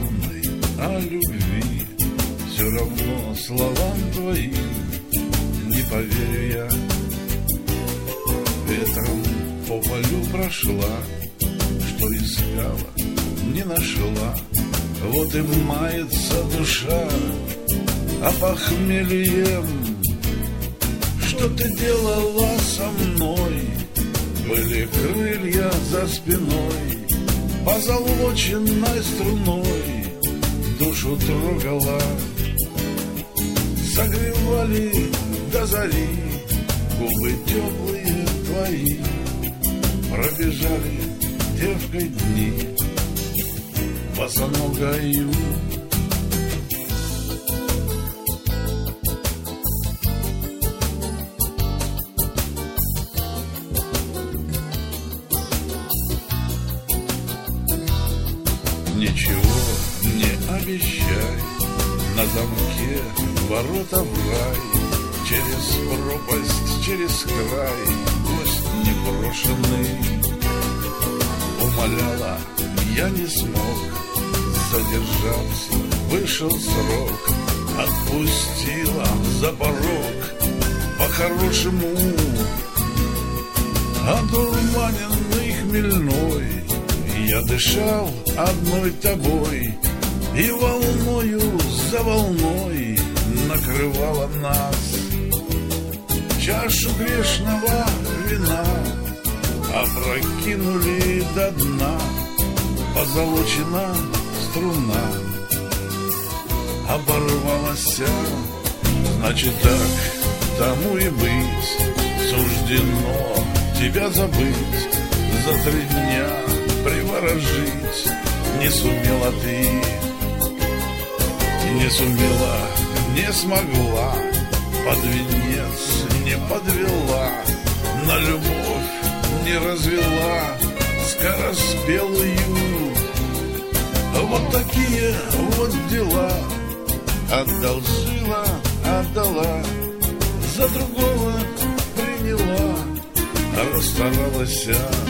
безумной, о любви. Все равно словам твоим не поверю я. Ветром по полю прошла, что искала, не нашла. Вот и мается душа опохмельем. Что ты делала со мной? Были крылья за спиной, позолоченной струной душу трогала. Согревали до зари губы теплые твои. Пробежали девкой дни босоногою. Ничего не обещай, на замке ворота в рай. Через пропасть, через край, гость непрошенный. Умоляла, я не смог задержаться, вышел срок. Отпустила за порог, по-хорошему одурманенный хмельной. Я дышал одной тобой, и волною за волной накрывала нас. Чашу грешного вина опрокинули до дна. Позолочена струна оборвалась. Значит так, тому и быть, суждено тебя забыть. За 3 дня приворожить не сумела ты, не сумела, не смогла, под венец не подвела, на любовь не развела скороспелую. Вот такие вот дела. Одолжила, отдала, за другого приняла, расстаралась.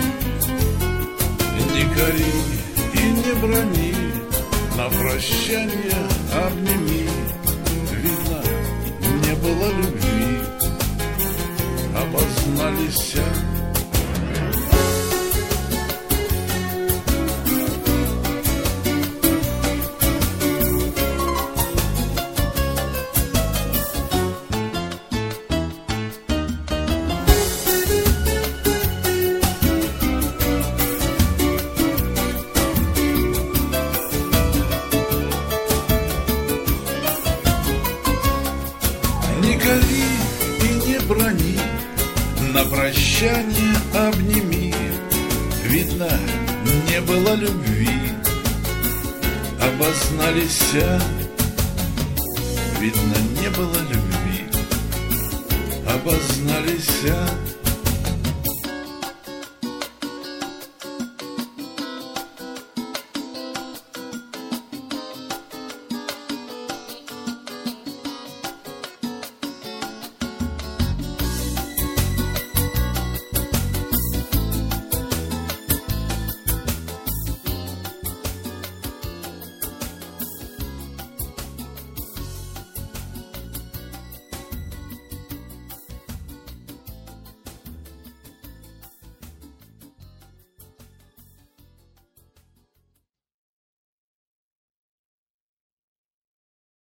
Не кори и не брони, на прощание обними. Видно, не было любви, обознались. Не кори и не брони, на прощание обними. Видно, не было любви, обознались. Видно, не было любви, обознались.